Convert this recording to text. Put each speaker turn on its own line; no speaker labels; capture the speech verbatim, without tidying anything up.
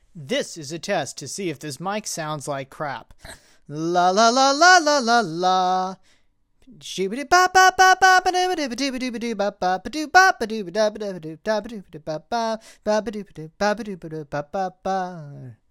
This is a test to see if this mic sounds like crap. La la la la la la la. Shibbity ba ba ba ba ba doo ba doo ba doo ba doo ba ba ba doo ba ba doo ba da ba da ba doo da ba doo ba doo ba ba ba ba doo ba doo ba ba doo ba doo ba ba ba.